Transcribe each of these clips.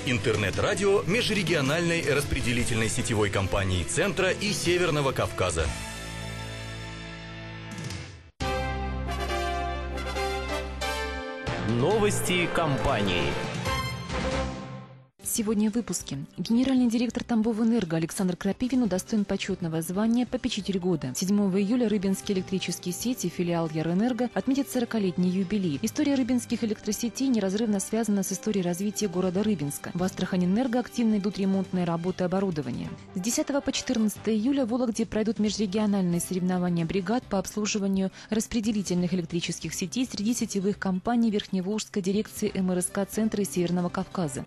Интернет-радио межрегиональной распределительной сетевой компании Центра и Северного Кавказа. Новости компании. Сегодня в выпуске. Генеральный директор Тамбовэнерго Александр Крапивин удостоен почетного звания «Попечитель года». 7 июля Рыбинские электрические сети, филиал Ярэнерго, отметит 40-летний юбилей. История рыбинских электросетей неразрывно связана с историей развития города Рыбинска. В Астрахань-Энерго активно идут ремонтные работы оборудования. С 10 по 14 июля в Вологде пройдут межрегиональные соревнования бригад по обслуживанию распределительных электрических сетей среди сетевых компаний Верхневолжской дирекции МРСК Центра и Северного Кавказа.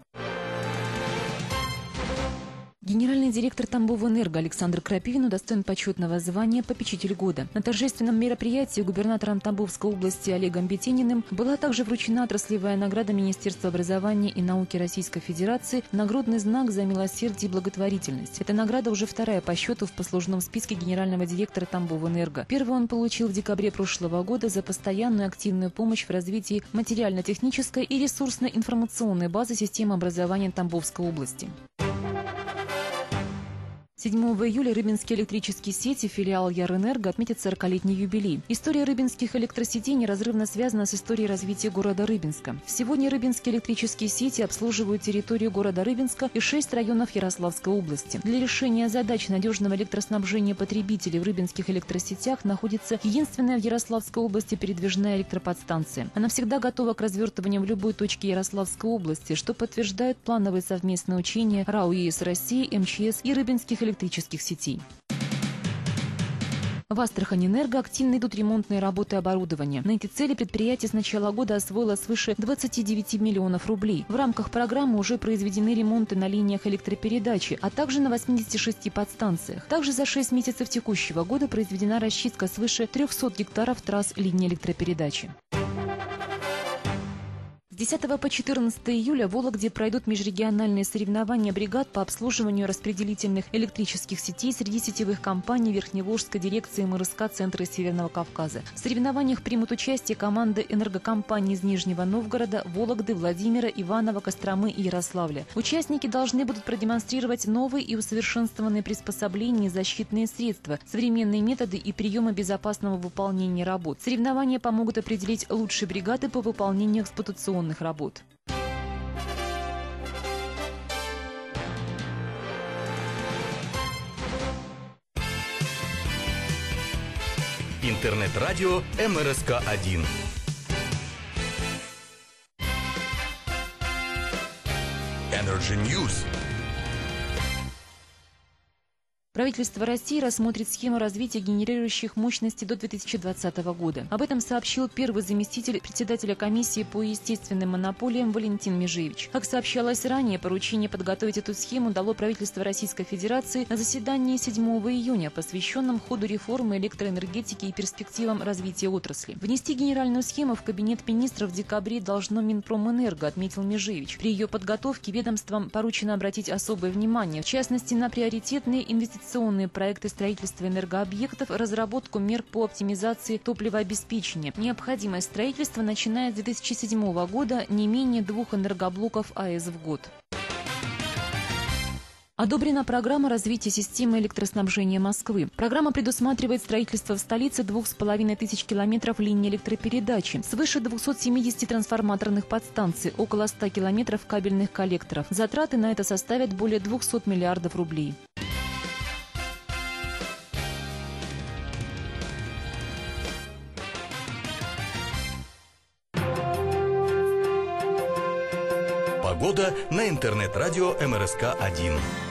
Генеральный директор Тамбовэнерго Александр Крапивин удостоен почетного звания «Попечитель года». На торжественном мероприятии губернатором Тамбовской области Олегом Бетениным была также вручена отраслевая награда Министерства образования и науки Российской Федерации «Нагрудный знак за милосердие и благотворительность». Эта награда уже вторая по счету в послужном списке генерального директора Тамбовэнерго. Первую он получил в декабре прошлого года за постоянную активную помощь в развитии материально-технической и ресурсно-информационной базы системы образования Тамбовской области. 7 июля Рыбинские электрические сети, филиал Ярэнерго, отметит 40-летний юбилей. История рыбинских электросетей неразрывно связана с историей развития города Рыбинска. Сегодня Рыбинские электрические сети обслуживают территорию города Рыбинска и 6 районов Ярославской области. Для решения задач надежного электроснабжения потребителей в рыбинских электросетях находится единственная в Ярославской области передвижная электроподстанция. Она всегда готова к развертыванию в любой точке Ярославской области, что подтверждают плановые совместные учения РАО ЕС России, МЧС и рыбинских электрических сетей. В Астрахань-Энерго активно идут ремонтные работы оборудования. На эти цели предприятие с начала года освоило свыше 29 миллионов рублей. В рамках программы уже произведены ремонты на линиях электропередачи, а также на 86 подстанциях. Также за 6 месяцев текущего года произведена расчистка свыше 300 гектаров трасс линии электропередачи. С 10 по 14 июля в Вологде пройдут межрегиональные соревнования бригад по обслуживанию распределительных электрических сетей среди сетевых компаний Верхневолжской дирекции МРСК Центра и Северного Кавказа. В соревнованиях примут участие команды энергокомпаний из Нижнего Новгорода, Вологды, Владимира, Иваново, Костромы и Ярославля. Участники должны будут продемонстрировать новые и усовершенствованные приспособления и защитные средства, современные методы и приемы безопасного выполнения работ. Соревнования помогут определить лучшие бригады по выполнению эксплуатационных работ. Интернет-радио МРСК-1. Energy News. Правительство России рассмотрит схему развития генерирующих мощностей до 2020 года. Об этом сообщил первый заместитель председателя комиссии по естественным монополиям Валентин Межевич. Как сообщалось ранее, поручение подготовить эту схему дало правительство Российской Федерации на заседании 7 июня, посвященном ходу реформы электроэнергетики и перспективам развития отрасли. Внести генеральную схему в Кабинет министров в декабре должно Минпромэнерго, отметил Межевич. При ее подготовке ведомствам поручено обратить особое внимание, в частности, на приоритетные инвестиционные проекты строительства энергообъектов, разработку мер по оптимизации топливообеспечения. Необходимое строительство, начиная с 2007 года, не менее 2 энергоблоков АЭС в год. Одобрена программа развития системы электроснабжения Москвы. Программа предусматривает строительство в столице 2500 километров линий электропередачи, свыше 270 трансформаторных подстанций, около 100 километров кабельных коллекторов. Затраты на это составят более 200 миллиардов рублей. Погода на интернет-радио МРСК-1.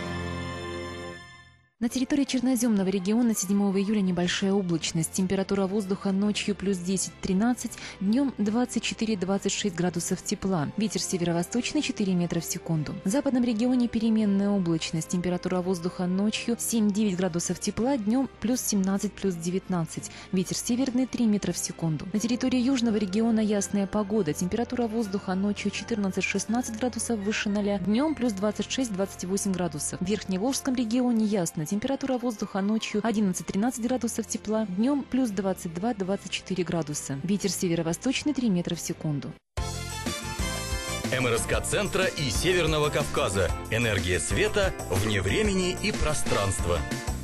На территории Черноземного региона 7 июля небольшая облачность. Температура воздуха ночью плюс 10-13, днем 24-26 градусов тепла. Ветер северо-восточный 4 метра в секунду. В западном регионе переменная облачность. Температура воздуха ночью 7-9 градусов тепла, днем плюс 17, плюс 19. Ветер северный 3 метра в секунду. На территории южного региона ясная погода. Температура воздуха ночью 14-16 градусов выше 0, днем плюс 26-28 градусов. В Верхневолжском регионе ясно. Температура воздуха ночью 11-13 градусов тепла, днем плюс 22-24 градуса. Ветер северо-восточный 3 метра в секунду. МРСК-центра и Северного Кавказа. Энергия света вне времени и пространства.